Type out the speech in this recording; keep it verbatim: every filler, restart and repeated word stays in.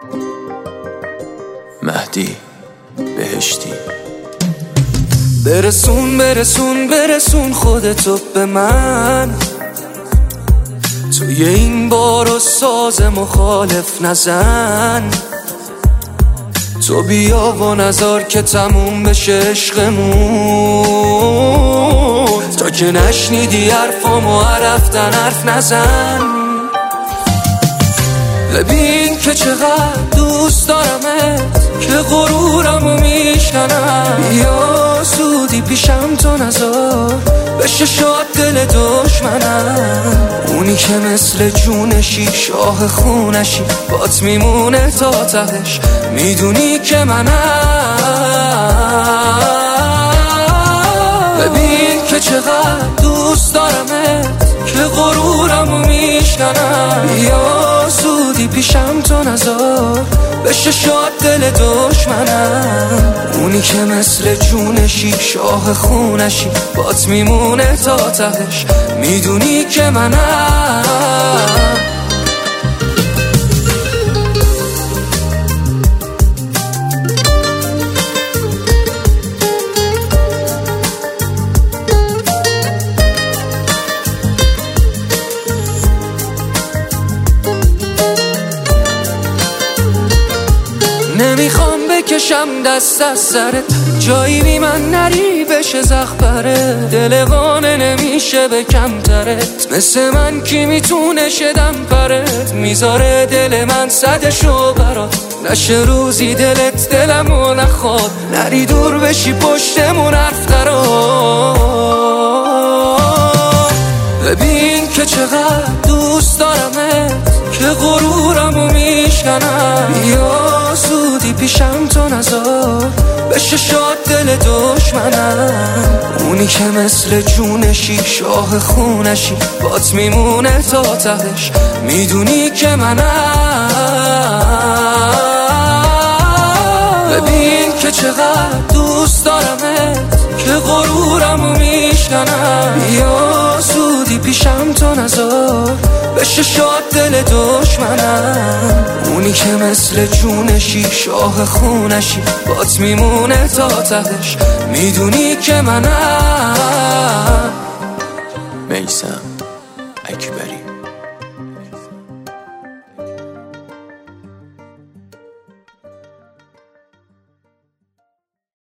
مهدی بهشتی. برسون برسون برسون خودتو به من، توی این بار و ساز مخالف نزن. تو بیا و نذار که تموم بشه عشقمون، تا که نشنیدی حرفامو رفتن حرف نزن. ببین که چقدر دوست دارمت که غرورمو میشکنم. بیا زودی پیشم تو نذار بشه شاد دل دشمنم. اونی که مثل جونشی شاه خونشی بات میمونه تا تهش، میدونی که منم. ببین که چقدر دوست دارمت که غرورمو میشکنم. بیا زودی پیشم تو نذار بشه شاد دل دشمنم. اونی که مثل جونشی شاه خونشی بات میمونه تا تهش، میدونی که منم. نمیخوام بکشم دست از سرت، جایی بی من نری بشه زخبره. دل قانه نمیشه به کمترت، مثل من کی میتونه شدم پرت. میذاره دل من صدشو برات، نشه روزی دلت دلمو نخواد. نری دور بشی پشتمون حرف قرار. ببین که چقدر دوست دارمت که غرورمو میشکنم. بیا زودی پیشم تو نذار بشه شاد دل دشمنم. اونی که مثل جونشی شاه خونشی بات میمونه تا تهش، میدونی که منم. ببین که چقدر دوست دارمت که غرورمو میشکنم. بیا زودی پیشم تو نذار بشه شاد دل دشمنم. اونی که مثل جونشی شاه خونشی بات میمونه تا تهش، میدونی که منم. میثم اکبری.